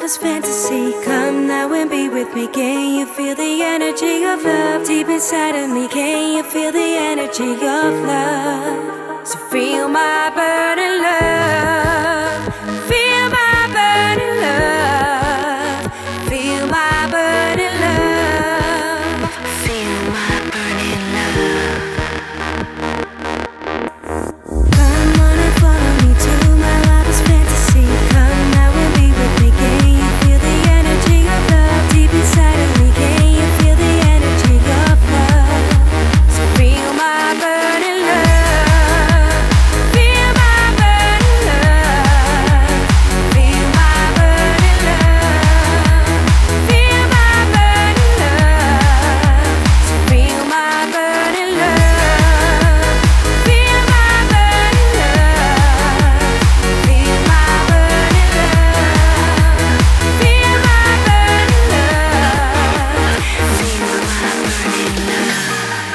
wildest fantasy. Come now and be with me. Can you feel the energy of love deep inside of me? Can you feel the energy of love? So feel my burning love. Feel my burning love. Feel my burning love. Feel my burning love. Come on and follow me to my wildest fantasy. Come now and be with me. Can you feel the energy of love deep inside of me? Can you feel the energy of love? So feel my burning love. Feel my burning love. Feel my burning love. Feel my burning love. So feel my burning love. Feel my burning love. Feel my burning love. Feel my burning love. Feel my burning love.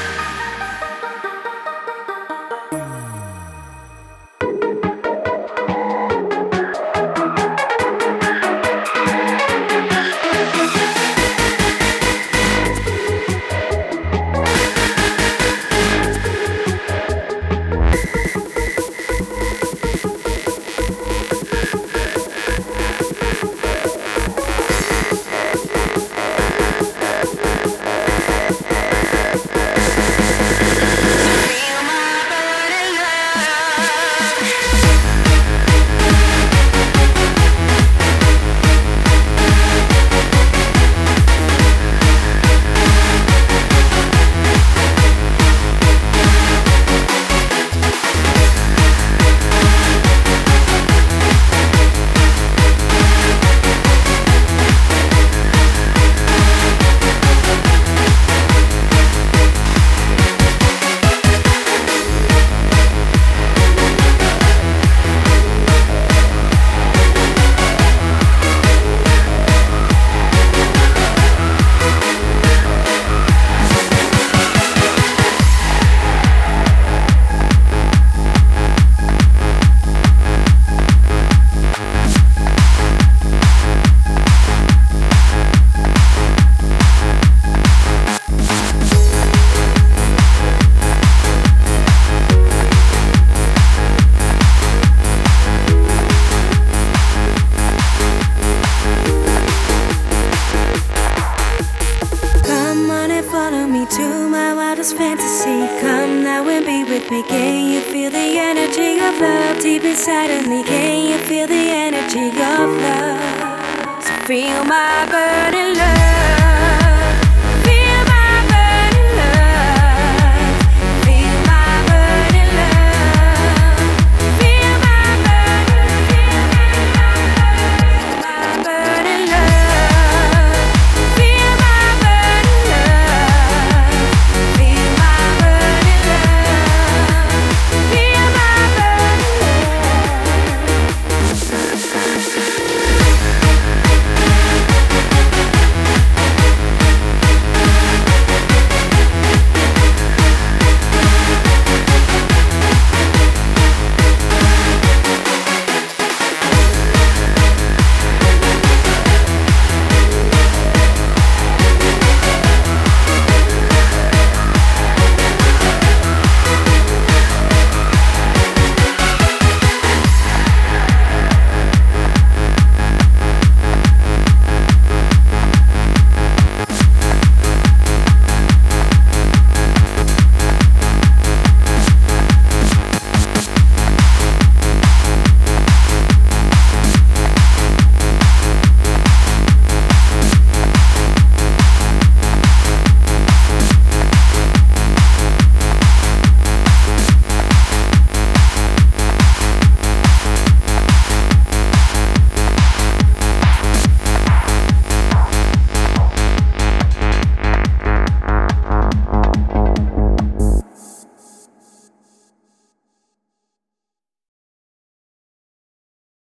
Come on and follow me to my wildest fantasy. Come now and be with me. Can you feel the energy of love deep inside of me? Can you feel the energy of love? So feel my burning love.